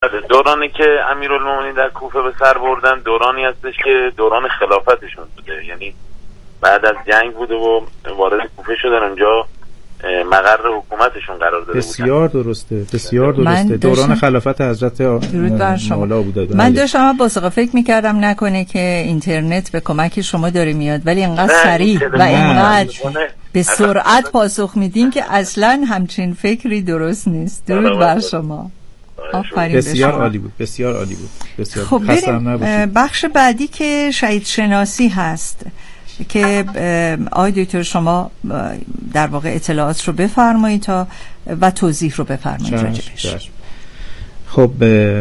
دورانی که امیرالمومنین در کوفه به سر بردن دورانی هستش که دوران خلافتشون بوده، یعنی بعد از جنگ بوده و وارد کوفه شدن، اونجا مقر حکومتشون قرار داده بسیار بودن. بسیار درسته. دوران خلافت حضرت مولا بوده. من داشتم باسقا فکر میکردم نکنه که اینترنت به کمک شما داره میاد، ولی اینقدر سریع و اینقدر به سرعت پاسخ میدین که اصلا همچین فکری درست نیست. درود بر شما. بسیار عالی بود، بسیار عالی بود، بسیار. خب بریم بخش بعدی که شهید شناسی هست که آقای دکتر شما در واقع اطلاعات رو بفرمایید تا و توضیح رو بفرمایید راجبش. خب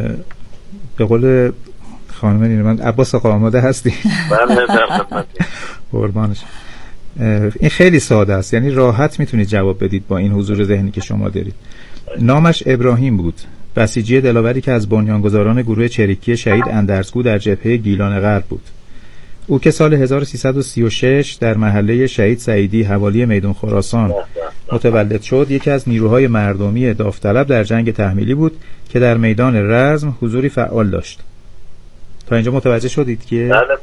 به قول خانم نیرومند عباس آقا آماده هستی؟ بله در خدمت. قربانش. این خیلی ساده است، یعنی راحت میتونید جواب بدید با این حضور ذهنی که شما دارید. نامش ابراهیم بود، بسیجی دلاوری که از بنیانگذاران گروه چریکی شهید اندرسگو در جبهه گیلان غرب بود. او که سال 1336 در محله شهید سعیدی حوالی میدان خراسان متولد شد، یکی از نیروهای مردمی داوطلب در جنگ تحمیلی بود که در میدان رزم حضوری فعال داشت. تا اینجا متوجه شدید که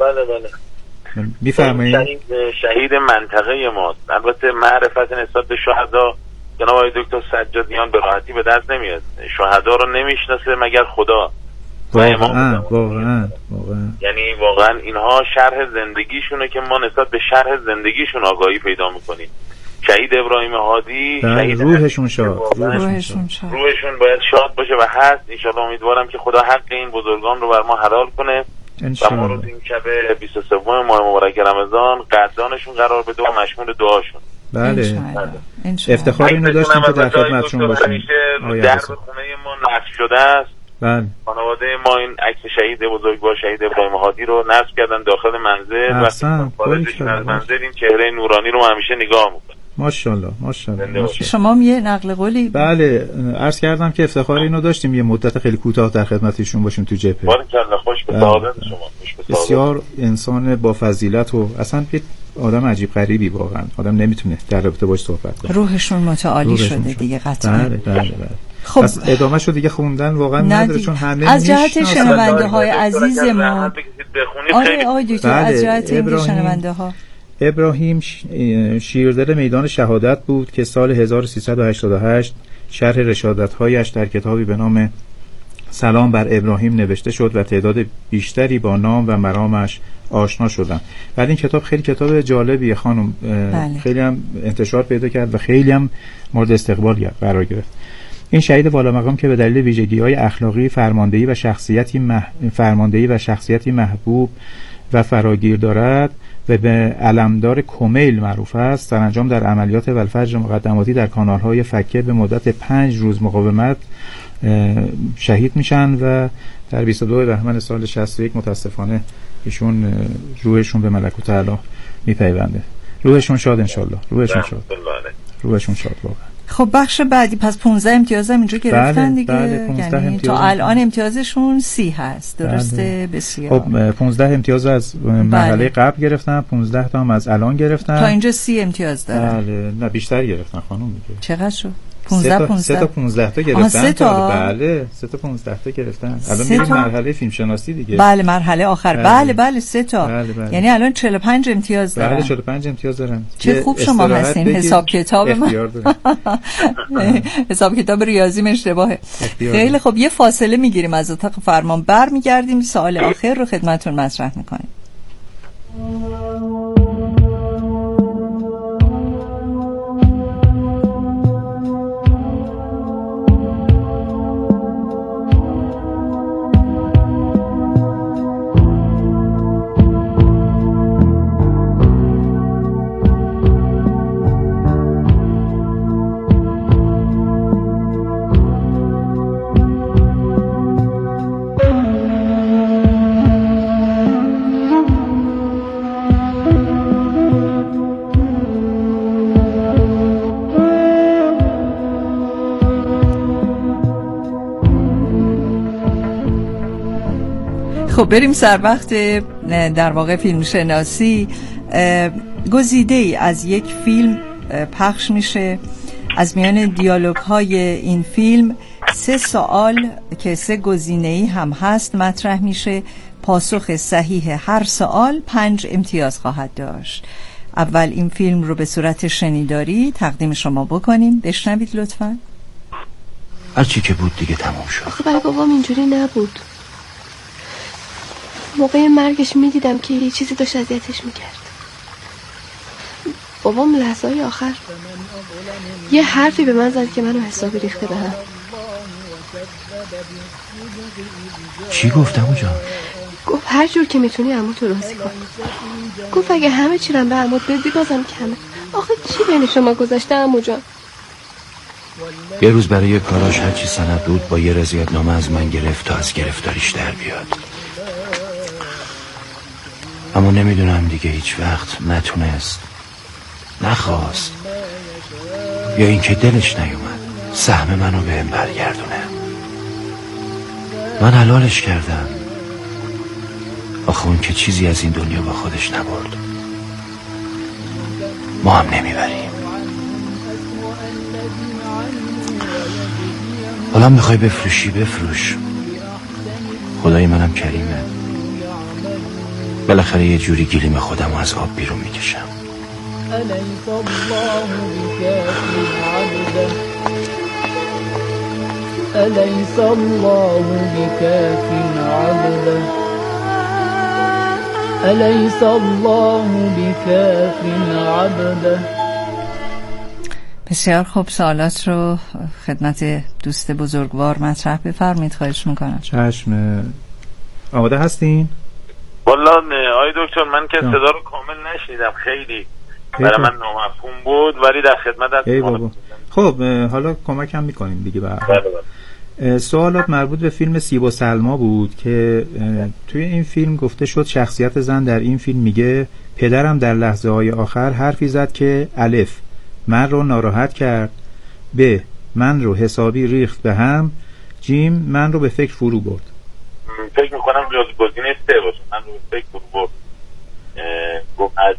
بله میفرمایید شهید منطقه ماست. البته معرفت نسبت به شهدا جناب آقای دکتر سجادیان به راحتی به دست نمیاد. شهدا رو نمیشناسه مگر خدا. واقعا یعنی واقعا اینها شرح زندگیشونه که ما نسبت به شرح زندگیشون آگاهی پیدا میکنیم. شهید ابراهیم هادی، شهید روحشون شاد، روحشون باید شاد باشه و هست. انشالله امیدوارم که خدا حق این بزرگان رو بر ما حلال کنه و ما رو این شب 23 ماه مبارک رمضان قدردانشون قرار بده و مشمول دعاشون. بله افتخار اینو داشتیم که در خدمتشون باشیم. در خونه ما نقش شده است. بله. خانواده ما این عکس شهید بزرگوار شهید ابراهیم هادی رو نصب کردن داخل منزل و خارجشون از منزل این چهره نورانی رو همیشه نگاه میکنن. ماشاءالله. شما یه نقل قولی؟ بله عرض کردم که افتخار اینو داشتیم یه مدت خیلی کوتاه در خدمتشون باشیم تو جبهه. بارکالله، خوش به سعادت شما. بسیار انسان با فضیلت و اصلا یه آدم عجیب غریبی، واقعا آدم نمیتونه در رابطه باش صحبت کنه. روحشون متعالی شده دیگه قطعا. بله. خب پس ادامه شو دیگه خوندن واقعا نداره، چون همه از جهت شنونده های عزیز ما آقای دکتر از جهت این شنونده ها ابراهیم شیردل میدان شهادت بود که سال 1388 شرح رشادت‌هایش در کتابی به نام سلام بر ابراهیم نوشته شد و تعداد بیشتری با نام و مرامش آشنا شدن. بعد این کتاب خیلی کتاب جالبیه خانم. بله. خیلی هم انتشار پیدا کرد و خیلی هم مورد استقبال قرار گرفت. این شهید والا مقام که به دلیل ویژگی‌های اخلاقی فرماندهی و شخصیتی محبوب و فراگیر دارد و به علمدار کمیل معروف است، سرانجام در عملیات والفجر مقدماتی در کانال‌های فکه به مدت 5 روز مقاومت شهید میشن و در 22 بهمن سال 61 متاسفانه ایشون روحشون به ملکوت اعلی میپیونده. روحشون شاد انشالله. روحشون شاد واقعا. خب بخش بعدی پس 15 امتیاز هم اینجا گرفتن دیگه. یعنی تا الان امتیازشون 30 هست. درسته؟ بله. بسیار. خب 15 امتیاز از مرحله قبل گرفتن، 15 تا هم از الان گرفتن. تا اینجا 30 امتیاز دارن. بله نه بیشتر گرفتن خانم میگه. چقدر شد؟ 15 3 تا 15 تا گرفتن. 3 تا بله 3 تا 15 تا گرفتن. الان میریم مرحله فیلم شناسی دیگه. بله مرحله آخر. بله 3 تا. بله. یعنی الان 45 امتیاز دارن. بله 45 امتیاز دارن. چه خوب شما هستین. حساب کتاب من حساب کتاب ریاضیم اشتباهه. خیلی خب یه فاصله میگیریم از اتاق فرمان، برمیگردیم سوال آخر رو خدمتتون مطرح میکنیم. خب بریم سر وقت در واقع فیلم شناسی. گزیده ای از یک فیلم پخش میشه. از میان دیالوگ های این فیلم 3 سوال که 3 گزینه‌ای هم هست مطرح میشه. پاسخ صحیح هر سوال 5 امتیاز خواهد داشت. اول این فیلم رو به صورت شنیداری تقدیم شما بکنیم. بشنوید لطفاً. هرچی که بود دیگه تموم شد. برای بابام اینجوری نبود. موقع مرگش میدیدم که یه چیزی داشت اذیتش میکرد. بابام لحظه‌های آخر یه حرفی به من زد که منو حسابی ریخته به هم. چی گفت عمو جان؟ گفت هر جور که میتونی عموتو راضی کن. گفت اگه همه چی رو به عموت بدی بازم کمه. آخه چی بین شما گذاشته عمو جان؟ یه روز برای کاراش هرچی سند بود با یه رضایتنامه از من گرفت تا از گرفتاریش در بیاد. اما نمیدونم دیگه هیچ وقت نتونست، نخواست، یا اینکه دلش نیومد سهم منو بهم برگردونه. من حلالش کردم. آخه اون که چیزی از این دنیا با خودش نبرد، ما هم نمیبریم. حالا میخوای بفروشی بفروش، خدای منم کریمه. بالاخره یه جوری گلیم خودم رو از آب بیرون میکشم. أليس الله بكاف عبده أليس الله بكاف عبده أليس الله بكاف عبده. بسیار خوب، سوالات رو خدمت دوست بزرگوار مطرح بفرمایید. خواهش میکنم. چشم. آماده هستین؟ والا آی دکتر من که صدا رو کامل نشنیدم، خیلی برای من نامفهوم بود، ولی در خدمت خب حالا کمک هم میکنیم دیگه. سوالات مربوط به فیلم سیب و سلما بود که توی این فیلم گفته شد شخصیت زن در این فیلم میگه پدرم در لحظه های آخر حرفی زد که الف من رو ناراحت کرد، ب من رو حسابی ریخت به هم، جیم من رو به فکر فرو برد. فکر میکنم گزینه 3 باشه، من رو به فکر فرو برد. گفت از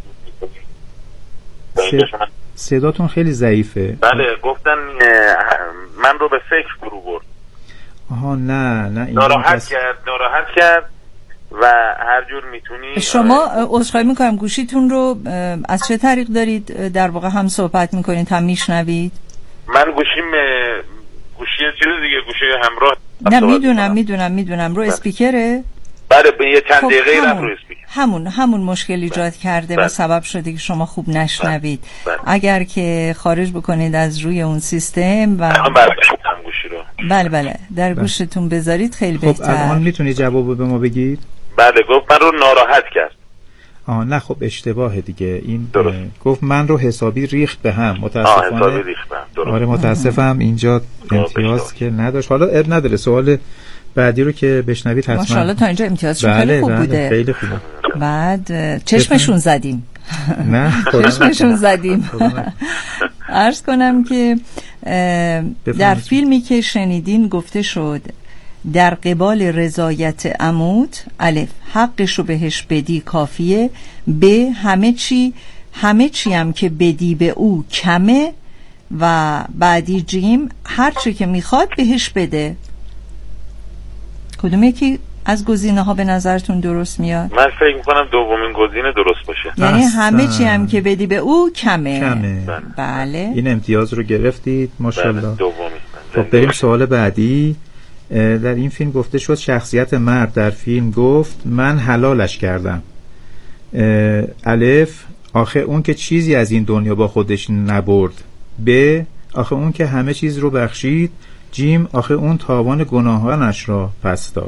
صداتون خیلی ضعیفه. بله گفتن من رو به فکر فرو برد. آها نه ناراحت کرد و هر جور میتونی. شما عذرخواهی میکنم گوشیتون رو از چه طریق دارید در واقع هم صحبت میکنید هم میشنوید؟ من گوشی چیز دیگه، گوشی همراه. نه میدونم رو اسپیکره؟ بله به یه چند دقیقه رفت رو اسپیکر. همون مشکل ایجاد کرده و سبب شده که شما خوب نشنوید. اگر که خارج بکنید از روی اون سیستم و گوشی رو بله در گوشتون بذارید خیلی بهتر. خب الان میتونید جواب به ما بگید؟ بله گفت من رو ناراحت کرد. نه خب اشتباهه دیگه. این گفت من رو حسابی ریخت به هم. متاسفانه حسابی ریخت به هم. آره متاسفم اینجا امتیاز که نداشت. حالا اب نداره، سوال بعدی رو که بشنوید حتما. ماشاءالله تا اینجا امتیازشون خیلی خوب بوده. خیلی خوبه. بعد چشمشون زدیم. نه چشمشون زدیم. عرض کنم که در فیلمی که شنیدین گفته شد در قبال رضایت عموت الف حقشو بهش بدی کافیه، ب همه چی هم که بدی به او کمه، و بعدی جیم هرچی که میخواد بهش بده. کدوم یکی از گزینه ها به نظرتون درست میاد؟ من فکر میکنم دومین گزینه درست باشه. یعنی همه چی هم که بدی به او کمه. بله این امتیاز رو گرفتید ماشاءالله. دومی. خب بریم سوال بعدی. در این فیلم گفته شد شخصیت مرد در فیلم گفت من حلالش کردم. الف آخه اون که چیزی از این دنیا با خودش نبرد، ب آخه اون که همه چیز رو بخشید، جیم آخه اون تاوان گناهانش را پس داد.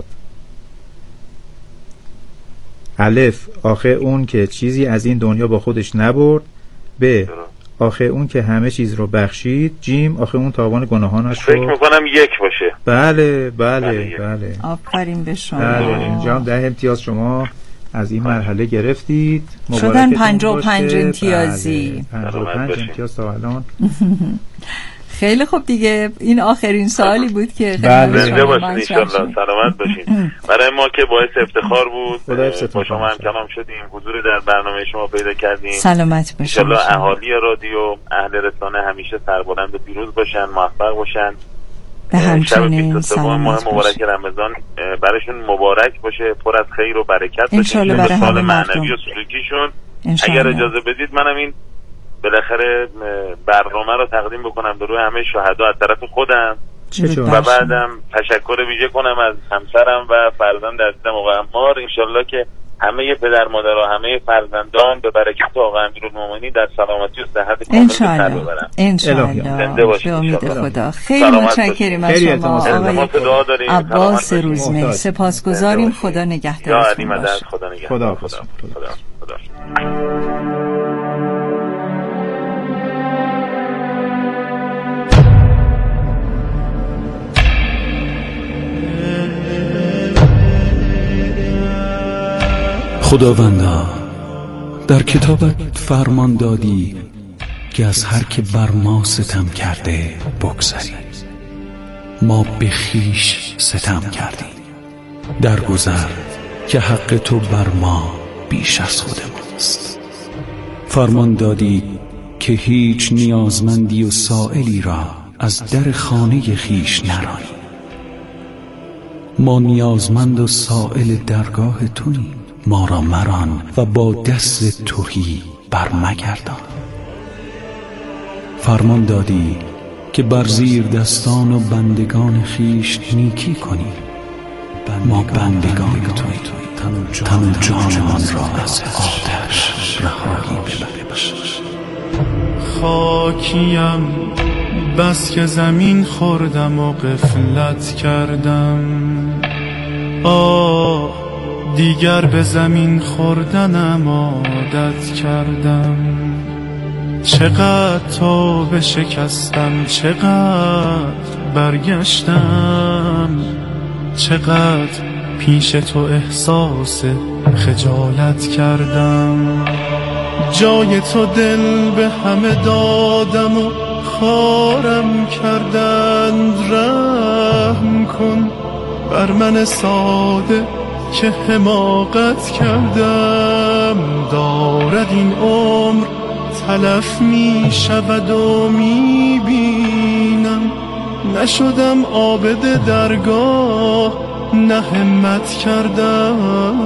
الف آخه اون که چیزی از این دنیا با خودش نبرد، ب آخه اون که همه چیز رو بخشید، جیم آخه اون تاوان گناهانش رو. فکر میکنم 1 باشه. بله. آفرین به شما. بله اینجا 10 امتیاز شما از این مرحله گرفتید. شدن 55 امتیازی. 55 امتیاز تا الان. خیلی خوب دیگه. این آخرین سوالی بود که زنده باشین انشالله، سلامت باشین. برای ما که باعث افتخار بود با شما هم کلام شدیم، حضور در برنامه شما پیدا کردیم. سلامت باشین انشالله. اهالی رادیو، اهل رسانه همیشه سربلند و پیروز باشن، موفق باشن به همچنین شب 23 ماه مبارک رمضان براشون مبارک باشه، پر از خیر و برکت باشه برای سال معنوی و سلوکیشون. اگر اجازه بدید منم این بالاخره برنامه رو تقدیم بکنم به روی همه شهدا از طرف خودم و بعدم تشکر ویژه کنم از همسرم و فرزند عزیزم آقا عمار. انشالله که همه پدر مادر و همه فرزندان به برکت آقا امیرالمومنین در سلامتی و صحت کامل سر ببرن. انشالله. به امید خدا. خیلی متشکرم از شما آقای عباس روزمه. سپاسگزاریم. خدا نگهدارتون باشه. خدا. خداوندا در کتابت فرمان دادی که از هر که بر ما ستم کرده بگذری. ما به خویش ستم کردیم در گذر که حق تو بر ما بیش از خود ماست. فرمان دادی که هیچ نیازمندی و سائلی را از در خانه خویش نرانی. ما نیازمند و سائل درگاه توییم. ما را مران و با دست تهی برمگردان. فرمان دادی که بر زیر دستان و بندگان خویش نیکی کنی. ما بندگان توییم. تن و جانمان را از آتش رهایی ببخش. خاکیم بس که زمین خوردم و غفلت کردم. دیگر به زمین خوردنم عادت کردم. چقدر توبه شکستم، چقدر برگشتم، چقدر پیش تو احساس خجالت کردم. جای تو دل به همه دادم و خارم کردند. رحم کن بر من ساده که حماقت کردم. دارد این عمر تلف می شود و می بینم. نشدم عابد درگاه، نه همت کردم.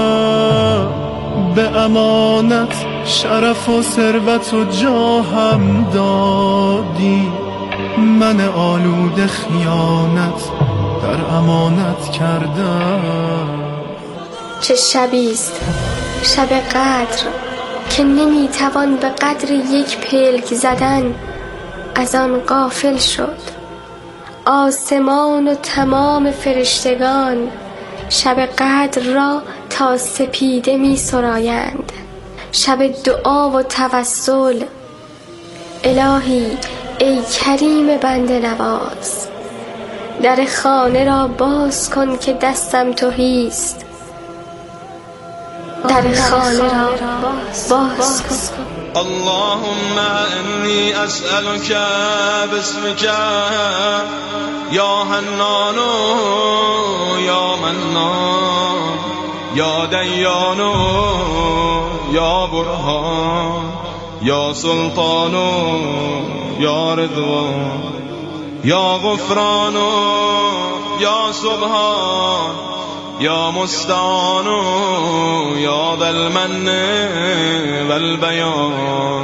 به امانت شرف و ثروت و جاهم دادی. من آلوده خیانت در امانت کردم. چه شبیست شب قدر که نمیتوان به قدر یک پلک زدن از آن غافل شد. آسمان و تمام فرشتگان شب قدر را تا سپیده می سرایند. شب دعا و توسل. الهی ای کریم بنده نواز، در خانه را باز کن که دستم تهیست. در خانه را باز کن. اللهم انی اسألك باسمك یا حنان یا منان یا دیان یا برهان یا سلطان یا رضوان یا غفران یا سبحان یا مستعان یا ذا المن والبیان.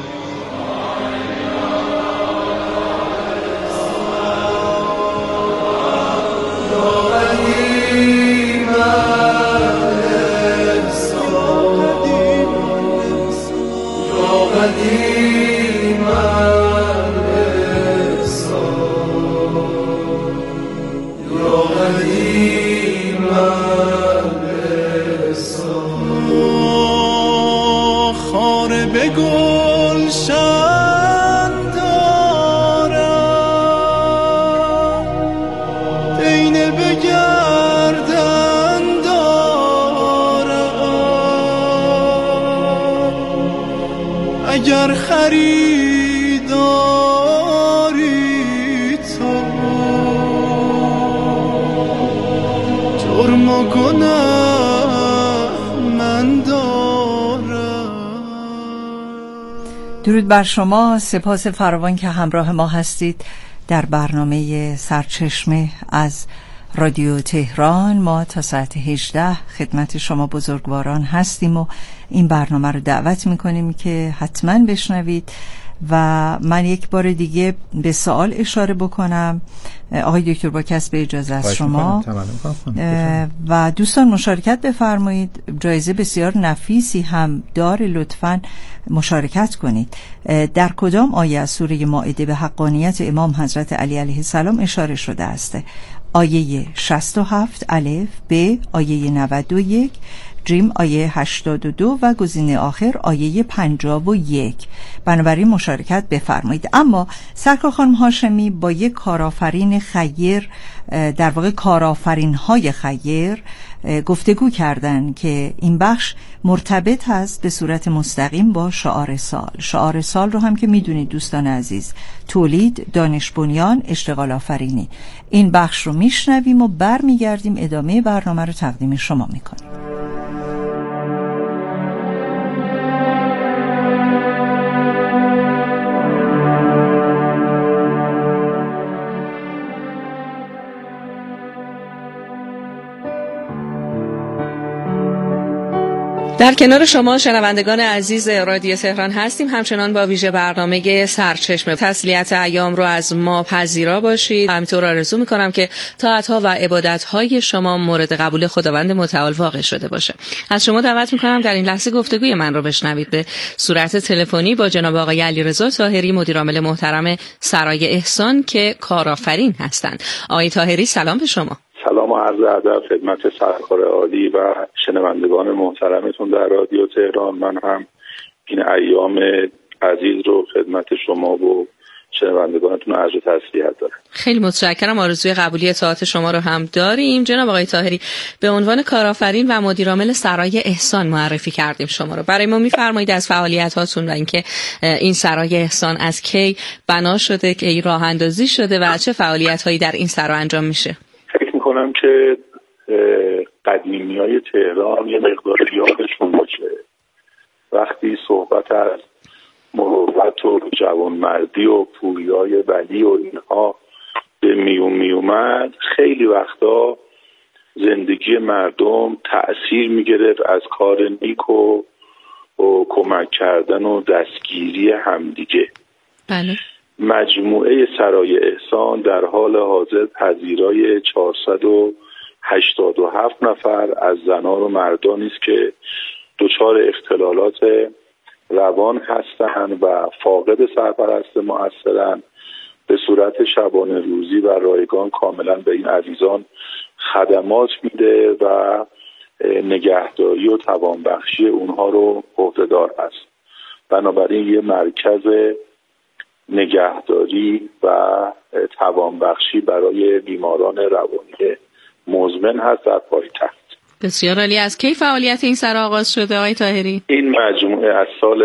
خاره به گلشن دارم، عینه به گردن دارم. اگر خریداری تو جرم و گناه من دارم. درود بر شما. سپاس فراوان که همراه ما هستید در برنامه سرچشمه از رادیو تهران. ما تا ساعت 18 خدمت شما بزرگواران هستیم و این برنامه رو دعوت میکنیم که حتما بشنوید. و من یک بار دیگه به سوال اشاره بکنم آقای دکتر، با کسب اجازه از شما و دوستان مشارکت بفرمایید. جایزه بسیار نفیسی هم داره، لطفاً مشارکت کنید. در کدام آیه از سوره مائده به حقانیت امام حضرت علی علیه السلام اشاره شده است؟ آیه 67 الف، ب آیه 91، جیم آیه 82 و گزینه آخر آیه 51. بنابراین مشارکت بفرمایید. اما سرکار خانم هاشمی با یک کارآفرین خیر، در واقع کارآفرین های خیر گفتگو کردن که این بخش مرتبط هست به صورت مستقیم با شعار سال. شعار سال رو هم که میدونید دوستان عزیز، تولید، دانش بنیان، اشتغال آفرینی. این بخش رو میشنویم و برمیگردیم ادامه برنامه رو تقدیم شما میکنیم. در کنار شما شنوندگان عزیز رادیو تهران هستیم، همچنان با ویژه برنامه سرچشمه. تسلیت ایام رو از ما پذیرا باشید. همینطور آرزو میکنم که طاعت‌ها و عبادت‌های شما مورد قبول خداوند متعال واقع شده باشه. از شما دعوت میکنم در این لحظه گفتگوی من رو بشنوید به صورت تلفنی با جناب آقای علیرضا طاهری، مدیرعامل محترم سرای احسان که کارآفرین هستند. آقای طاهری سلام به شما. سلام و عرض ادب خدمت سرکار عالی و شنوندگان محترمتون در رادیو تهران. من هم این ایام عزیز رو خدمت شما و شنوندگانتون عرض تسلیت دارم. خیلی متشکرم. آرزوی قبولی طاعت شما رو هم داریم. جناب آقای طاهری، به عنوان کارآفرین و مدیرعامل سرای احسان معرفی کردیم شما رو. برای ما می‌فرمایید از فعالیت‌هاتون و اینکه این سرای احسان از کی بنا شده، کی راه اندازی شده و چه فعالیت‌هایی در این سرا انجام میشه؟ کنم که قدیمیای تهران یه مقدار یادشون باشه وقتی صحبت از مروت و جوانمردی و پویای ولی و اینها به میومد، خیلی وقتا زندگی مردم تأثیر میگرفت از کار نیک و کمک کردن و دستگیری همدیگه. بله. مجموعه سرای احسان در حال حاضر پذیرای 487 نفر از زنان و مردانی است که دچار اختلالات روان هستند و فاقد سرپرست مؤثرند. به صورت شبانه روزی و رایگان کاملا به این عزیزان خدمات میده و نگهداری و توانبخشی اونها رو عهده‌دار است. بنابراین یه مرکز نگهداری و توانبخشی برای بیماران روانی مزمن هست در پایتخت. بسیار عالی. از کی فعالیت این سرا آغاز شده آقای طاهری؟ این مجموعه از سال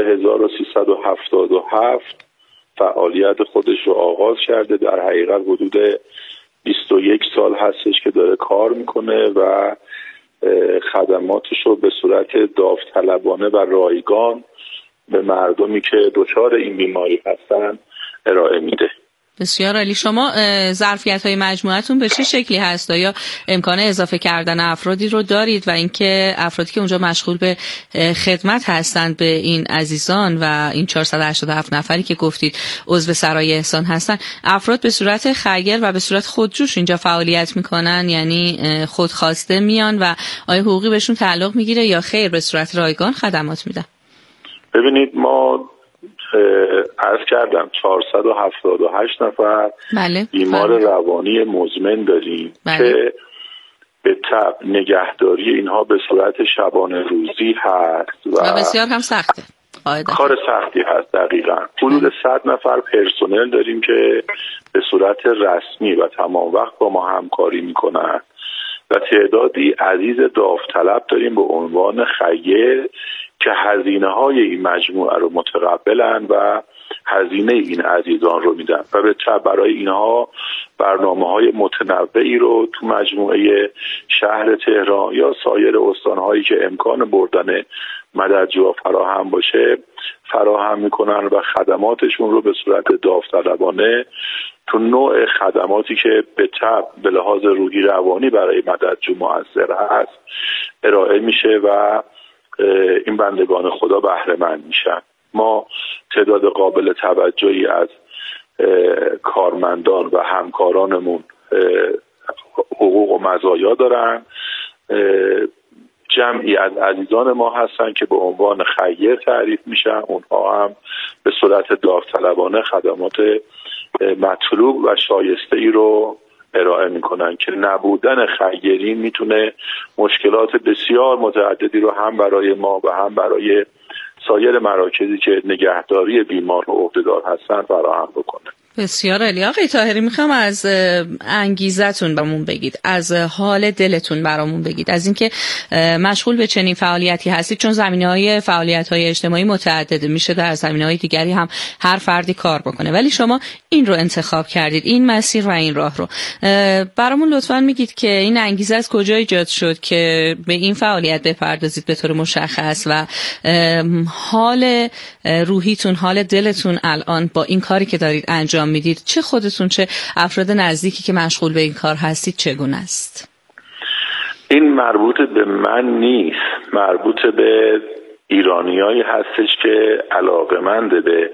1377 فعالیت خودش رو آغاز کرده. در حقیقت حدود 21 سال هستش که داره کار میکنه و خدماتش رو به صورت داوطلبانه و رایگان به مردمی که دچار این بیماری هستن ارائه میده. بسیار عالی. شما ظرفیت‌های مجموعتون به چه شکلی هست؟ یا امکان اضافه کردن افرادی رو دارید و اینکه افرادی که اونجا مشغول به خدمت هستند به این عزیزان و این 487 نفری که گفتید عضو سرای احسان هستن، افراد به صورت خیر و به صورت خودجوش اینجا فعالیت میکنن، یعنی خودخواسته میان و آیا حقوقی بهشون تعلق میگیره یا خیر به صورت رایگان خدمات میدن؟ ببینید، ما عرض کردم 478 نفر بیمار روانی مزمن داریم که به طب نگهداری اینها به صورت شبانه روزی هست و بسیار هم سخته. کار سختی هست. دقیقاً حدود 100 نفر پرسنل داریم که به صورت رسمی و تمام وقت با ما همکاری میکنن و تعدادی عزیز داوطلب داریم به عنوان خیر که هزینه های این مجموعه رو متقبلن و هزینه این عزیزان رو میدن و به تبع برای اینها برنامه‌های متنوعی رو تو مجموعه شهر تهران یا سایر استان‌هایی که امکان بردن مددجوها فراهم باشه فراهم میکنن و خدماتشون رو به صورت داوطلبانه تو نوع خدماتی که به تبع به لحاظ روحی روانی برای مددجو مؤثر هست ارائه میشه و این بندگان خدا بهره مند میشن. ما تعداد قابل توجهی از کارمندان و همکارانمون حقوق و مزایا دارن. جمعی از عزیزان ما هستن که به عنوان خیر تعریف میشن، اونها هم به صورت داوطلبانه خدمات مطلوب و شایسته ای رو ارائه میکنن که نبودن خیرین میتونه مشکلات بسیار متعددی رو هم برای ما و هم برای سایر مراکزی که نگهداری بیمار و عهدهدار هستن فراهم بکنه. بسیار عالی. آقای طاهری، میخوام از انگیزتون برامون بگید، از حال دلتون برامون بگید، از اینکه مشغول به چنین فعالیتی هستید، چون زمینه‌های فعالیت‌های اجتماعی متعدده، میشه در زمینه‌های دیگری هم هر فردی کار بکنه، ولی شما این رو انتخاب کردید، این مسیر و این راه رو. برامون لطفاً میگید که این انگیزه از کجا ایجاد شد که به این فعالیت بپردازید به طور مشخص و حال روحیتون، حال دلتون الان با این کاری که دارید انجام میدید، چه خودتون چه افراد نزدیکی که مشغول به این کار هستید، چگونه است؟ این مربوط به من نیست، مربوط به ایرانیایی هستش که علاقه‌مند به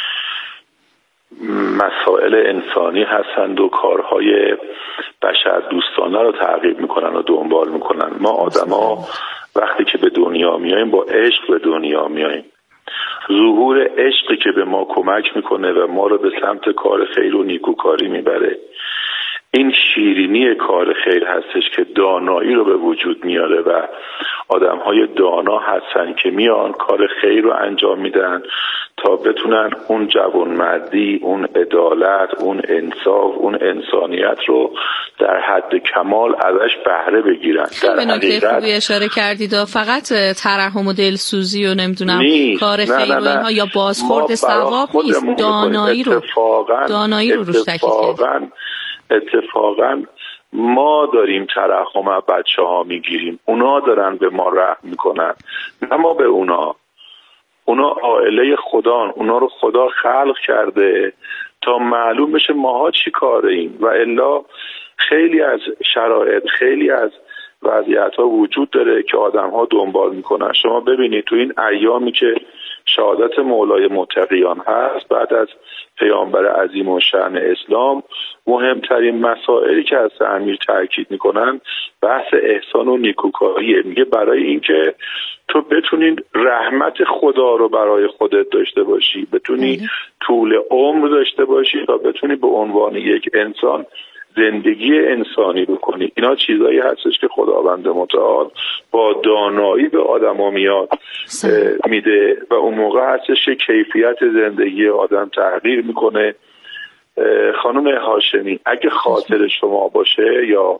مسائل انسانی هستند و کارهای بشر دوستانه رو تعقیب میکنن و دنبال میکنن. ما آدما وقتی که به دنیا میاییم با عشق به دنیا میاییم. ظهور عشقی که به ما کمک میکنه و ما رو به سمت کار خیر و نیکوکاری میبره. این شیرینی کار خیر هستش که دانایی رو به وجود میاره و آدم‌های دانا هستن که میان کار خیر رو انجام میدن تا بتونن اون جوانمردی، اون عدالت، اون انصاف، اون انسانیت رو در حد کمال ازش بهره بگیرن. در حقیقت خوبی اشاره کردید، فقط ترحم و دلسوزی و نمیدونم کار خیر و اینها یا بازخورد ثواب نیست، دانایی رو روش تاکید کردید. اتفاقا ما داریم ترحم از بچه ها میگیریم، اونا دارن به ما رحم میکنن، نه ما به اونا. اونا عائله خدان، اونا رو خدا خلق کرده تا معلوم بشه ماها چی کاره ایم و الا خیلی از شرایط، خیلی از وضعیت ها وجود داره که آدم ها دنبال میکنن. شما ببینید تو این ایامی که شهادت مولای متقیان هست، بعد از پیامبر عظیم و شأن اسلام، مهمترین مسائلی که از امیر تاکید میکنن بحث احسان و نیکوکاریه. میگه برای اینکه تو بتونی رحمت خدا رو برای خودت داشته باشی، بتونی طول عمر داشته باشی تا بتونی به عنوان یک انسان زندگی انسانی بکنی. اینا چیزایی هستش که خداوند متعال با دانایی به آدم میاد میده و اون موقع هستش که کیفیت زندگی آدم تغییر میکنه. خانم هاشمی، اگه خاطر شما باشه یا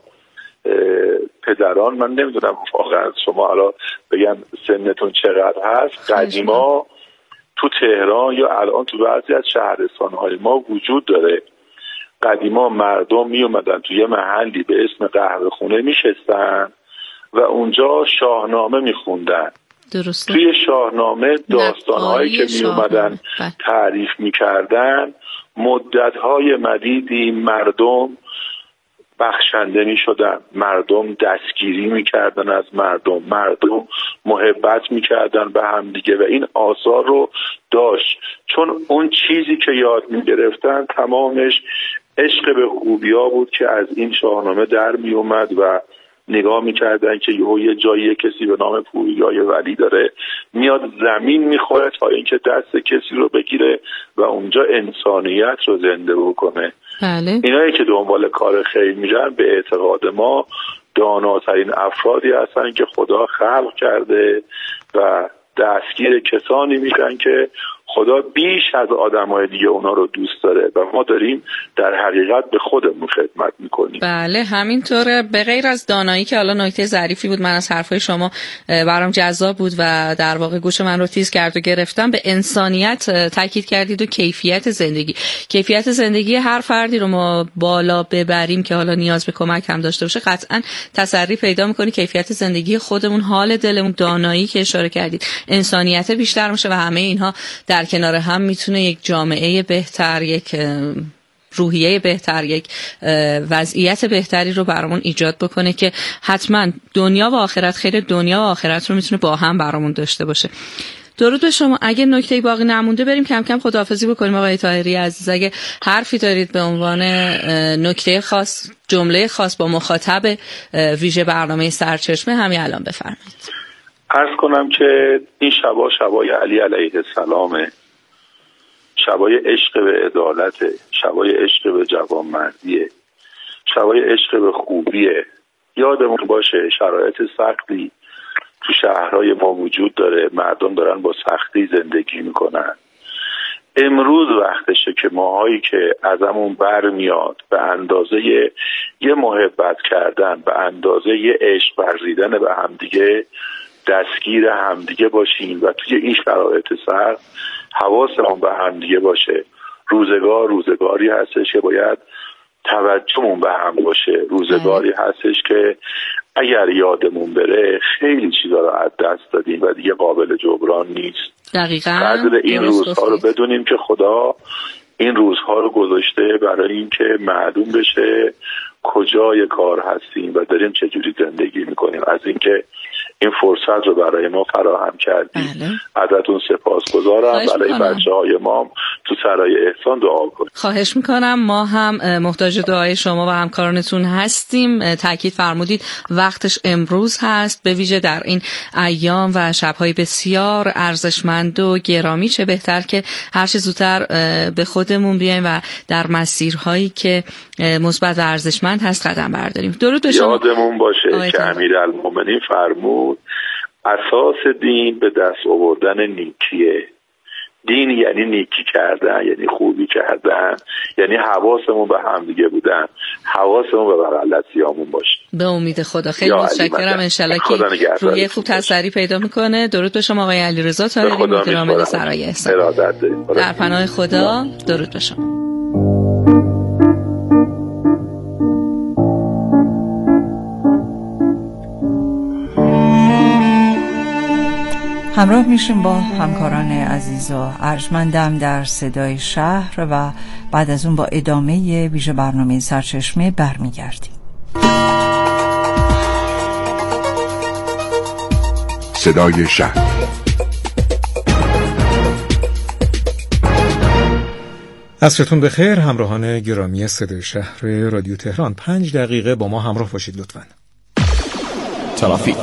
پدران، من نمیدونم واقعا شما الان بگم سنتون چقدر هست، قدیما تو تهران یا الان تو بعضی از شهرستان‌های ما وجود داره. قدیما مردم می اومدن توی یه محلی به اسم قهوه خونه میشستن و اونجا شاهنامه میخوندن. درسته. توی شاهنامه داستانهایی که می اومدن تعریف میکردن، مدتهای مدیدی مردم بخشنده می شدن، مردم دستگیری می کردن از مردم محبت می کردن به هم دیگه و این آثار رو داشت، چون اون چیزی که یاد می گرفتن تمامش عشق به خوبیا بود که از این شاهنامه در می اومد و نگاه می کردن که یه جایی کسی به نام پوریای ولی داره میاد زمین میخوره تا اینکه دست کسی رو بگیره و اونجا انسانیت رو زنده بکنه. بله. اینایی که دنبال کار خیر میرن به اعتقاد ما داناترین افرادی هستن که خدا خلق کرده و دستگیر کسانی میشن که خدا بیش از آدمای دیگه اونا رو دوست داره و ما داریم در حقیقت به خودمون خدمت میکنیم. بله همینطوره. به غیر از دانایی که حالا نکته ظریفی بود، من از حرفای شما برام جذاب بود و در واقع گوش من رو تیز کرد و گرفتم، به انسانیت تاکید کردید و کیفیت زندگی هر فردی رو ما بالا ببریم که حالا نیاز به کمک هم داشته باشه، قطعا تسری پیدا میکنی کیفیت زندگی خودمون، حال دلمون، دانایی که اشاره کردید، انسانیت بیشتر میشه و همه اینها در کنار هم میتونه یک جامعه بهتر، یک روحیه بهتر، یک وضعیت بهتری رو برامون ایجاد بکنه که حتما دنیا و آخرت، خیر دنیا و آخرت رو میتونه با هم برامون داشته باشه. درود به شما. اگه نکته‌ای باقی نمونده بریم کم کم خداحافظی بکنیم. آقای طاهری عزیز، اگه حرفی دارید به عنوان نکته خاص، جمله خاص با مخاطب ویژه برنامه سرچشمه همین الان بفرمایید. عرض کنم که این شبای علی علیه السلامه، شبای عشق به عدالت، شبای عشق به جوانمردیه، شبای عشق به خوبیه. یادمون باشه شرایط سختی تو شهرهای ما وجود داره، مردم دارن با سختی زندگی میکنن. امروز وقتشه که ماهایی که ازمون برمیاد به اندازه یه محبت کردن، به اندازه یه عشق ورزیدن به همدیگه، دستگیر همدیگه باشیم و توی این شرایط سخت حواسمون به همدیگه باشه. روزگاری هستش که باید توجهمون به هم باشه. روزگاری هستش که اگر یادمون بره خیلی چیزا رو از دست دادیم و دیگه قابل جبران نیست. دقیقاً. قدر این روزها رو بدونیم که خدا این روزها رو گذاشته برای اینکه معلوم بشه کجای کار هستیم و داریم چجوری زندگی میکنیم. از اینکه این فرصت رو برای ما فراهم کردیم ازتون سپاسگزارم. برای بچه‌های ما تو سرای احسان دعا کنیم. خواهش میکنم. ما هم محتاج دعای شما و همکارانتون هستیم. تاکید فرمودید وقتش امروز هست، به ویژه در این ایام و شب‌های بسیار ارزشمند و گرامی. چه بهتر که هر چه زودتر به خودمون بیایم و در مسیرهایی که مثبت و ارزشمند هست قدم برداریم. درود به شما. یادمون باشه که امیرالمومنین فرمود اساس دین به دست آوردن نیکیه. دین یعنی نیکی کردن، یعنی خوبی کردن، یعنی حواسمون به هم دیگه بودن، حواسمون به بغل‌دستیامون باشه. به امید خدا. خیلی متشکرم. انشالله که روی خوب تسری پیدا میکنه. درود به شما آقای علیرضا طاهری، مدیر سرای احسان. در پناه خدا. درود به شما. همراه میشیم با همکاران عزیز و ارجمندم در صدای شهر و بعد از اون با ادامه ویژه برنامه سرچشمه برمیگردیم. صدای شهر. عصرتون بخیر همراهان گرامی صدای شهر رادیو تهران. 5 دقیقه با ما همراه باشید لطفاً. ترافیک.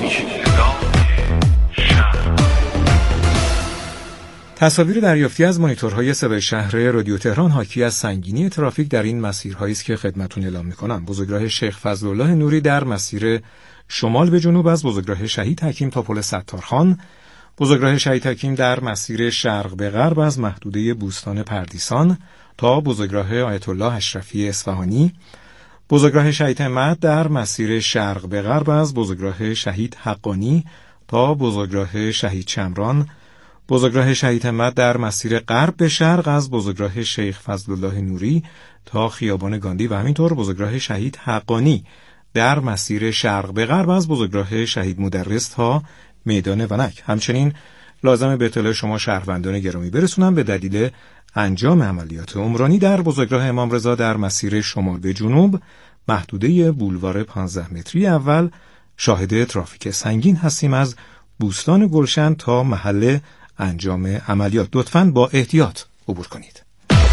تصاویر دریافتی از مانیتورهای صدای شهر رادیو تهران حاکی از سنگینی ترافیک در این مسیرهایی است که خدمتتون اعلام می‌کنم. بزرگراه شیخ فضلالله نوری در مسیر شمال به جنوب از بزرگراه شهید حکیم تا پل ستارخان، بزرگراه شهید حکیم در مسیر شرق به غرب از محدوده بوستان پردیسان تا بزرگراه آیت الله اشرفی اصفهانی، بزرگراه شهید همت در مسیر شرق به غرب از بزرگراه شهید حقانی تا بزرگراه شهید شمران، بزرگراه شهید همت در مسیر غرب به شرق از بزرگراه شیخ فضلالله نوری تا خیابان گاندی و همینطور بزرگراه شهید حقانی در مسیر شرق به غرب از بزرگراه شهید مدرس تا میدان ونک. همچنین لازم به اطلاع شما شهروندان گرامی برسونم به دلیل انجام عملیات عمرانی در بزرگراه امام رضا در مسیر شمال به جنوب محدوده بولوار 15 متری اول شاهد ترافیک سنگین هستیم از بوستان گلشن تا محل انجام عملیات. لطفاً با احتیاط عبور کنید.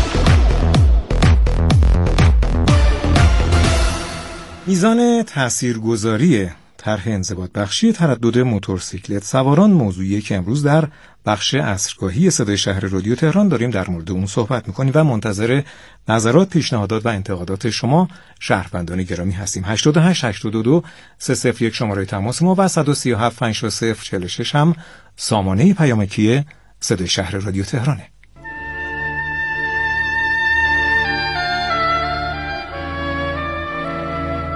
میزان تاثیرگذاری طرح انضباط بخشی تردد موتورسیکلت سواران موضوعی که امروز در بخش عصرگاهی صدای شهر رادیو تهران داریم در مورد اون صحبت میکنیم و منتظر نظرات، پیشنهادات و انتقادات شما شهروندان گرامی هستیم. 88 82 301 شماره تماس ما و 137 560 46 هم سامانه پیامکی صدای شهر رادیو تهرانه.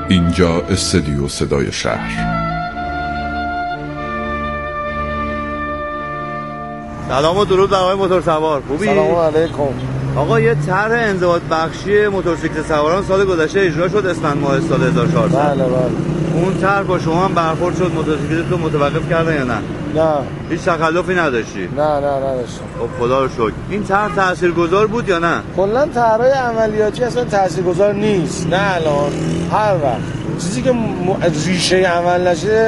اینجا استودیو صدای شهر. سلام و درود بر آقای موتورسوار. خوبی؟ سلام علیکم. آقا یه طرح انضباط بخشی موتورسیکل سواران سال گذشته اجرا شد اسفند ماه سال 1400. بله. اون طرح با شما هم برخورد شد؟ موتورسیکلت رو متوقف کردن یا نه؟ نه. هیچ تکلفی نداشتی؟ نه نداشتم. خب خدا رو شکر. این طرح تاثیرگذار بود یا نه؟ کلا طرحهای عملیاتی اصلا تاثیرگذار نیست. نه الان هر وقت چیزی که ریشه عمل نشه